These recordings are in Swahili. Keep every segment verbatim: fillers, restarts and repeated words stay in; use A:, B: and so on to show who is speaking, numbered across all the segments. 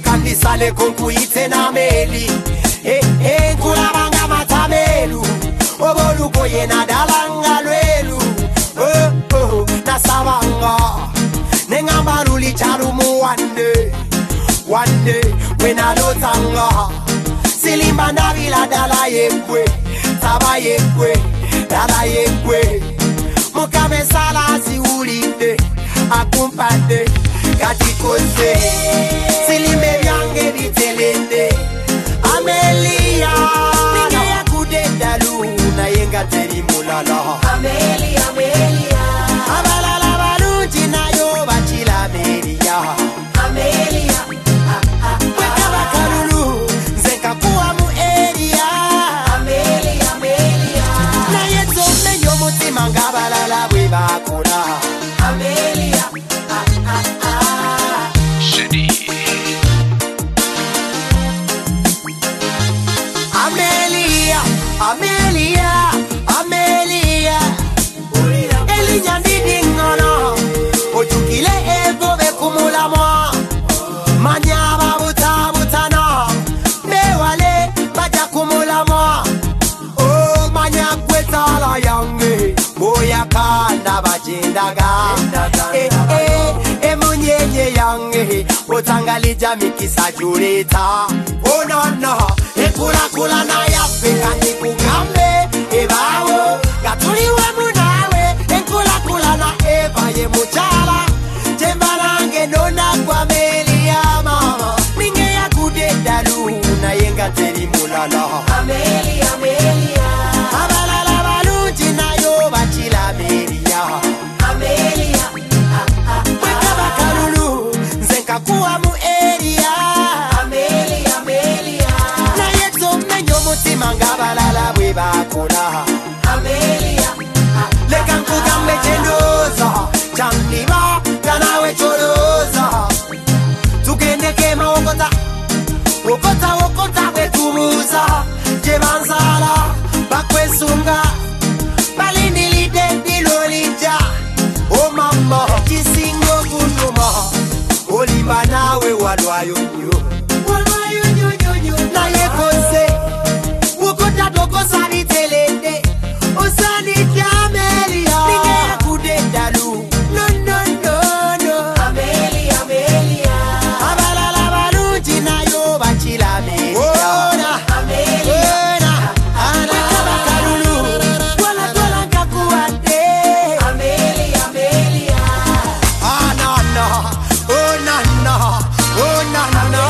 A: Lekandisale konkuite na meli Eh eh kulabanga matamelu Obolu koye na dalanga lwelu Oh oh na sabanga Nengambaru li charumu one day One day when I do tanga Silimba na vila dala yekwe Taba yekwe Dala yekwe Mukame sala si ulinde Akumpande Katikose Silime vyange vitelende Amelia Ninga ya kudenda luna Yenga teri mulala Amelia, Amelia Abalala baluji na yo bachila Amelia Amelia Weka bakalulu Nzeka kuwa mu area Amelia, Amelia Na yeto menyo mutima ngabalala Weba kura Amelia Amelia, Amelia, Amelia Elinya ndidi ngono Ojukile evo bekumula mwa Manyaba buta butana Mewale baja kumula mwa Oh manya kwetala yange Boya kanda bajendaga Eh eh emunyenye yange Otangalija mikisa jureta Oh no no Ekula kula na ya feka nikugambe Ebawo Gatuliwe munawe Ekula kula na eva ye muchala Jembarange nona kwa meli ya mama Ninge ya kudeda luna Yenga teri mulala Amelia, Amelia Abalala baluji na yo bachila Amelia Amelia Weka bakalulu Nzenka kuwa mu area Amelia, Amelia Na yeto menyo mutima ngabalala Weba kula Amelia Leka nkugambe jendoza Chandiba Kanawe choroza Tukende kema okota Okota okota wetumuza Jebanzala Bakwesunga Balindi lide dilolija O mama Kisingo kunuma Olimba nawe walwayo nyo Walwayo nyo nyo nyo Na yekose Ukota doko sani telende Osani kia Amelia Ninge kudenda lu No no no no Amelia, Amelia Abalala baluji na yo bachila Amelia Ona Amelia Ona Ana kabakalulu Wala tola kakuande Amelia, Amelia Ah no no Oh no no Oh no no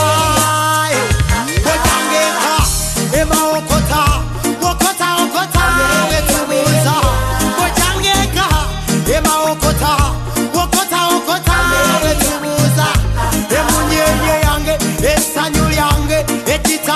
A: Wotangeka Ema okota Okota okota Wetubuza Wotangeka Ema okota Okota okota Wetubuza Emunyenye yange Esanyu yange Etita